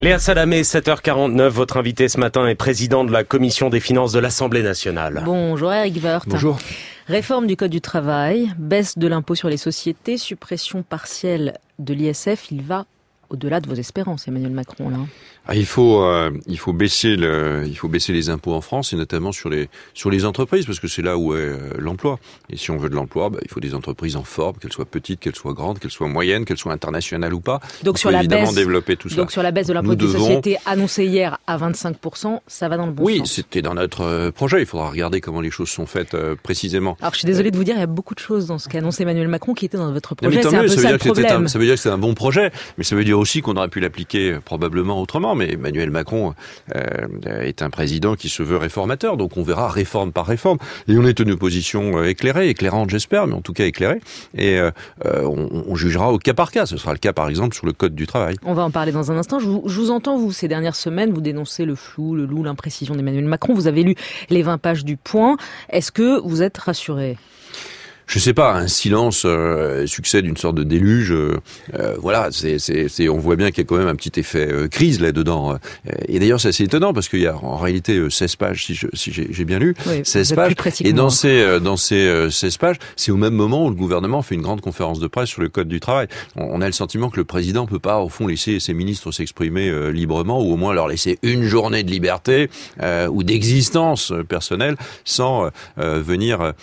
Léa Salamé, 7h49, votre invité ce matin est président de la Commission des finances de l'Assemblée nationale. Bonjour Eric Woerth. Bonjour. Réforme du Code du travail, baisse de l'impôt sur les sociétés, suppression partielle de l'ISF, il va au-delà de vos espérances, Emmanuel Macron, là. Il faut baisser les impôts en France et notamment sur les entreprises parce que c'est là où est l'emploi. Et si on veut de l'emploi, il faut des entreprises en forme, qu'elles soient petites, qu'elles soient grandes, qu'elles soient moyennes, qu'elles soient internationales ou pas. Donc sur la baisse, développer tout ça. Donc sur la baisse de l'impôt des sociétés annoncée hier à 25%, ça va dans le bon sens. Oui, c'était dans notre projet. Il faudra regarder comment les choses sont faites précisément. Alors je suis désolée de vous dire, il y a beaucoup de choses dans ce qu'a annoncé Emmanuel Macron qui étaient dans votre projet. Mais c'est un peu ça le problème. Ça veut dire que c'est un bon projet, mais ça veut dire aussi qu'on aurait pu l'appliquer probablement autrement. Mais Emmanuel Macron est un président qui se veut réformateur, donc on verra réforme par réforme. Et on est une opposition éclairante j'espère, mais en tout cas éclairée. Et on jugera au cas par cas. Ce sera le cas par exemple sur le Code du travail. On va en parler dans un instant. Je vous entends, vous, ces dernières semaines, vous dénoncez le flou, le loup, l'imprécision d'Emmanuel Macron. Vous avez lu les 20 pages du Point. Est-ce que vous êtes rassuré ? Je sais pas, un silence succède d'une sorte de déluge. Voilà, on voit bien qu'il y a quand même un petit effet crise là-dedans. Et d'ailleurs, c'est assez étonnant parce qu'il y a en réalité 16 pages, si j'ai bien lu, oui, 16 pages. Et dans ces 16 pages, c'est au même moment où le gouvernement fait une grande conférence de presse sur le Code du travail. On a le sentiment que le président peut pas, au fond, laisser ses ministres s'exprimer librement ou au moins leur laisser une journée de liberté ou d'existence personnelle sans venir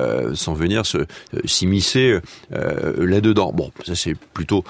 s'immiscer là-dedans. Bon, ça c'est plutôt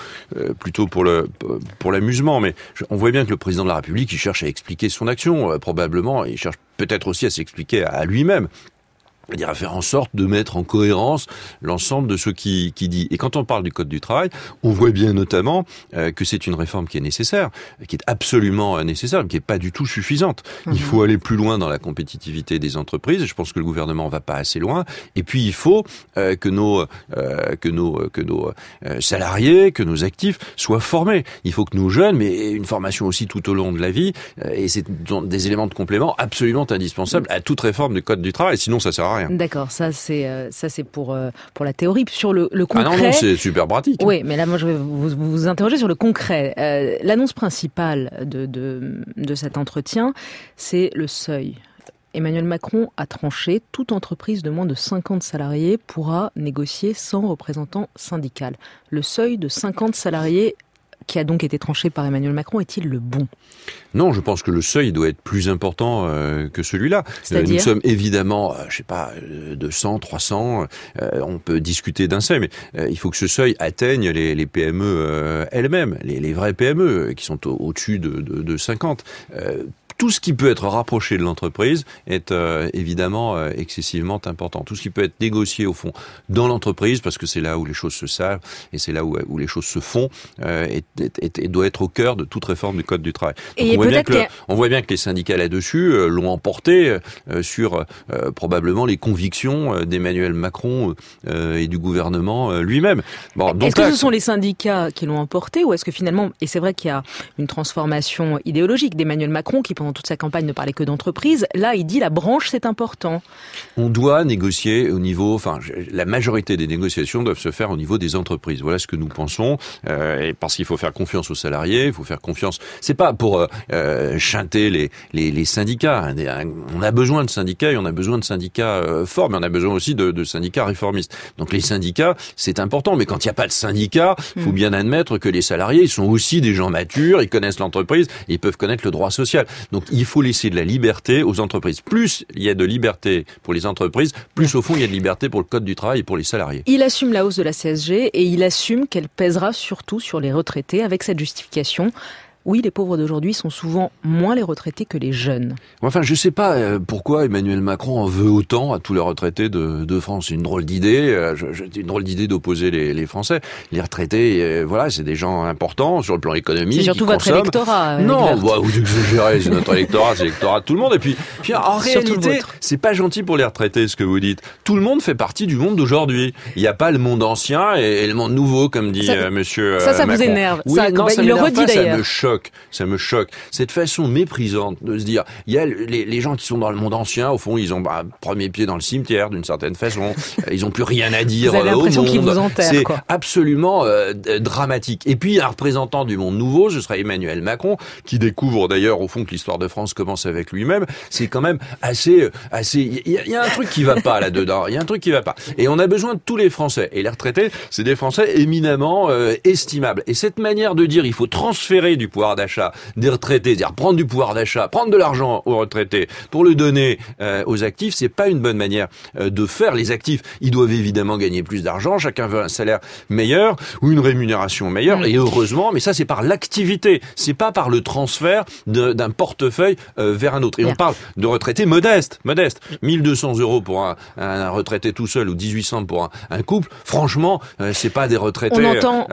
pour l'amusement, mais on voit bien que le président de la République, il cherche à expliquer son action, probablement, il cherche peut-être aussi à s'expliquer à lui-même. C'est-à-dire à faire en sorte de mettre en cohérence l'ensemble de ce qu'il dit. Et quand on parle du Code du travail, on voit bien notamment que c'est une réforme qui est nécessaire, qui est absolument nécessaire, mais qui est pas du tout suffisante. Il faut aller plus loin dans la compétitivité des entreprises, et je pense que le gouvernement va pas assez loin. Et puis il faut que nos salariés, que nos actifs soient formés. Il faut que nos jeunes, mais une formation aussi tout au long de la vie, et c'est des éléments de complément absolument indispensables à toute réforme du Code du travail, sinon ça sert à rien. D'accord, ça c'est pour la théorie. Sur le concret... Ah non, c'est super pratique. Oui, mais là moi je vais vous interroger sur le concret. L'annonce principale de cet entretien, c'est le seuil. Emmanuel Macron a tranché, toute entreprise de moins de 50 salariés pourra négocier sans représentant syndical. Le seuil de 50 salariés qui a donc été tranché par Emmanuel Macron, est-il le bon ? Non, je pense que le seuil doit être plus important que celui-là. Nous sommes évidemment, 200, 300, on peut discuter d'un seuil, mais il faut que ce seuil atteigne les PME elles-mêmes, les vraies PME qui sont au-dessus de 50. Tout ce qui peut être rapproché de l'entreprise est évidemment excessivement important. Tout ce qui peut être négocié au fond dans l'entreprise, parce que c'est là où les choses se savent et c'est là où les choses se font, doit être au cœur de toute réforme du Code du travail. Donc on voit bien que les syndicats là-dessus l'ont emporté sur probablement les convictions d'Emmanuel Macron et du gouvernement lui-même. Bon, est-ce que ce sont les syndicats qui l'ont emporté ou est-ce que finalement, et c'est vrai qu'il y a une transformation idéologique d'Emmanuel Macron qui pendant toute sa campagne ne parlait que d'entreprise. Là, il dit la branche, c'est important. On doit négocier au niveau, la majorité des négociations doivent se faire au niveau des entreprises. Voilà ce que nous pensons. Et parce qu'il faut faire confiance aux salariés, il faut faire confiance. C'est pas pour chanter les syndicats. On a besoin de syndicats et on a besoin de syndicats forts, mais on a besoin aussi de syndicats réformistes. Donc les syndicats, c'est important. Mais quand il n'y a pas de syndicats, il faut bien admettre que les salariés, ils sont aussi des gens matures, ils connaissent l'entreprise, et ils peuvent connaître le droit social. Donc il faut laisser de la liberté aux entreprises. Plus il y a de liberté pour les entreprises, plus au fond il y a de liberté pour le Code du travail et pour les salariés. Il assume la hausse de la CSG et il assume qu'elle pèsera surtout sur les retraités avec cette justification. Oui, les pauvres d'aujourd'hui sont souvent moins les retraités que les jeunes. Enfin, je sais pas pourquoi Emmanuel Macron en veut autant à tous les retraités de France. C'est une drôle d'idée. C'est une drôle d'idée d'opposer les Français. Les retraités, c'est des gens importants sur le plan économique. C'est surtout votre électorat. Non, vous exagérez. C'est notre électorat, c'est l'électorat de tout le monde. Et puis en réalité, c'est pas gentil pour les retraités ce que vous dites. Tout le monde fait partie du monde d'aujourd'hui. Il n'y a pas le monde ancien et le monde nouveau, comme dit Monsieur ça Macron. Vous énerve. Oui, ça il le redit pas, d'ailleurs. Ça me choque. choque. Cette façon méprisante de se dire, il y a les gens qui sont dans le monde ancien, au fond, ils ont premier pied dans le cimetière, d'une certaine façon. Ils ont plus rien à dire au monde. Qu'ils vous enterrent, c'est quoi. Absolument dramatique. Et puis, un représentant du monde nouveau, ce sera Emmanuel Macron, qui découvre d'ailleurs, au fond, que l'histoire de France commence avec lui-même. C'est quand même assez. Il y a un truc qui va pas là-dedans. Il y a un truc qui va pas. Et on a besoin de tous les Français. Et les retraités, c'est des Français éminemment estimables. Et cette manière de dire, il faut transférer du pouvoir d'achat des retraités, c'est-à-dire prendre du pouvoir d'achat, prendre de l'argent aux retraités pour le donner aux actifs, c'est pas une bonne manière de faire. Les actifs, ils doivent évidemment gagner plus d'argent. Chacun veut un salaire meilleur ou une rémunération meilleure. Et heureusement, mais ça c'est par l'activité, c'est pas par le transfert d'un portefeuille vers un autre. Et on parle de retraités modestes. 1200 € pour un retraité tout seul ou 1800 pour un couple. Franchement, c'est pas des retraités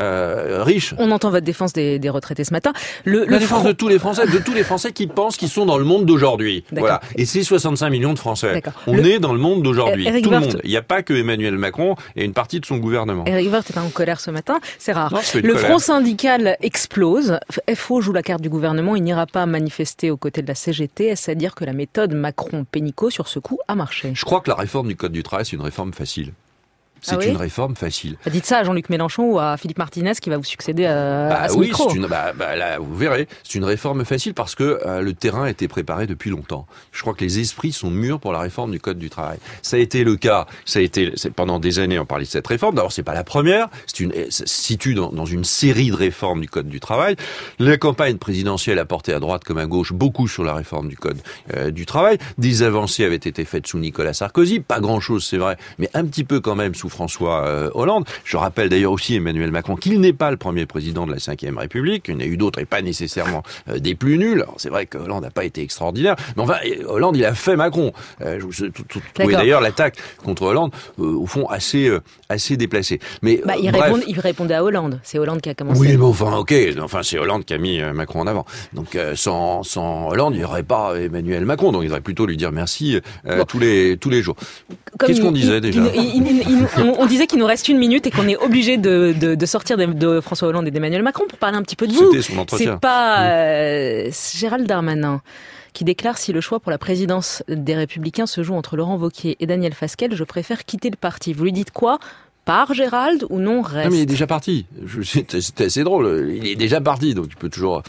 riches. On entend votre défense des retraités ce matin. La défense de tous les Français qui pensent qu'ils sont dans le monde d'aujourd'hui. Voilà. Et c'est 65 millions de Français. D'accord. On est dans le monde d'aujourd'hui. Tout le Woerth, monde. Il n'y a pas que Emmanuel Macron et une partie de son gouvernement. Éric Woerth est en colère ce matin. C'est rare. Non, le front syndical explose. FO joue la carte du gouvernement. Il n'ira pas manifester aux côtés de la CGT. Est-ce à dire que la méthode Macron-Pénicaud sur ce coup a marché? Je crois que la réforme du Code du travail, c'est une réforme facile. C'est une réforme facile. Dites ça à Jean-Luc Mélenchon ou à Philippe Martinez qui va vous succéder à ce micro. Là, vous verrez, c'est une réforme facile parce que le terrain a été préparé depuis longtemps. Je crois que les esprits sont mûrs pour la réforme du Code du travail. Ça a été le cas. Pendant des années, on parlait de cette réforme. D'abord, c'est pas la première. Ça se situe dans une série de réformes du Code du travail. La campagne présidentielle a porté à droite comme à gauche beaucoup sur la réforme du Code du travail. Des avancées avaient été faites sous Nicolas Sarkozy. Pas grand-chose, c'est vrai, mais un petit peu quand même sous François Hollande. Je rappelle d'ailleurs aussi Emmanuel Macron qu'il n'est pas le premier président de la Ve République, il y en a eu d'autres et pas nécessairement des plus nuls. Alors, c'est vrai que Hollande n'a pas été extraordinaire, mais enfin, Hollande, il a fait Macron. Je trouvais d'ailleurs l'attaque contre Hollande, au fond, assez déplacée. Mais il répondait à Hollande. C'est Hollande qui a commencé. Oui, mais enfin, c'est Hollande qui a mis Macron en avant. Donc, sans Hollande, il n'y aurait pas Emmanuel Macron. Donc, il faudrait plutôt lui dire merci tous les jours. Qu'est-ce qu'on disait déjà? On disait qu'il nous reste 1 minute et qu'on est obligé de sortir de François Hollande et d'Emmanuel Macron pour parler un petit peu de vous. C'était son entretien. C'est pas Gérald Darmanin qui déclare: si le choix pour la présidence des Républicains se joue entre Laurent Wauquiez et Daniel Fasquelle, je préfère quitter le parti. Vous lui dites quoi? Part Gérald ou non reste? Non mais il est déjà parti. C'était assez drôle. Il est déjà parti, donc tu peux toujours.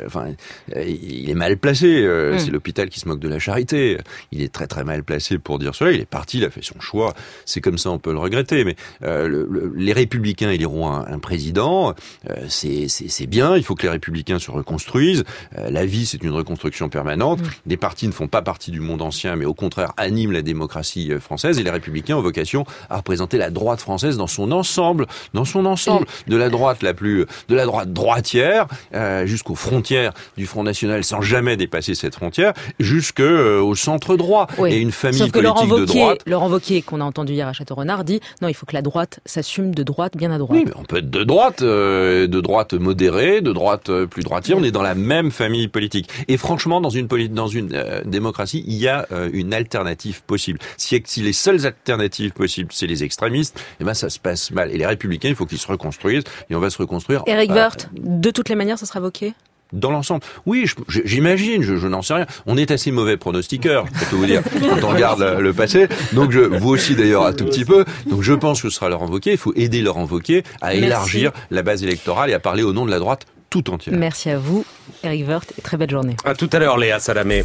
Il est mal placé. C'est l'hôpital qui se moque de la charité. Il est très très mal placé pour dire cela. Il est parti, il a fait son choix. C'est comme ça, on peut le regretter. Mais les Républicains éliront un président. C'est bien. Il faut que les Républicains se reconstruisent. La vie, c'est une reconstruction permanente. Les partis ne font pas partie du monde ancien, mais au contraire animent la démocratie française. Et les Républicains ont vocation à représenter la droite française dans son ensemble, de la droite droitière jusqu'aux frontières du Front National, sans jamais dépasser cette frontière, jusqu'au centre droit. Et une famille politique de droite. Laurent Wauquiez, qu'on a entendu hier à Château-Renard, dit non, il faut que la droite s'assume de droite, bien à droite. Oui, mais on peut être de droite modérée, de droite plus droitière. On est dans la même famille politique. Et franchement, dans une démocratie, il y a une alternative possible. Si les seules alternatives possibles, c'est les extrémistes, et ça se passe mal. Et les Républicains, il faut qu'ils se reconstruisent, et on va se reconstruire. Éric Woerth, de toutes les manières, ça sera Wauquiez? Dans l'ensemble. Oui, j'imagine, je n'en sais rien. On est assez mauvais pronostiqueurs, je peux tout vous dire, quand on regarde le passé. Donc vous aussi d'ailleurs un tout petit peu. Donc je pense que ce sera Laurent Wauquiez. Il faut aider Laurent Wauquiez à élargir la base électorale et à parler au nom de la droite tout entière. Merci à vous, Éric Woerth, et très belle journée. À tout à l'heure, Léa Salamé.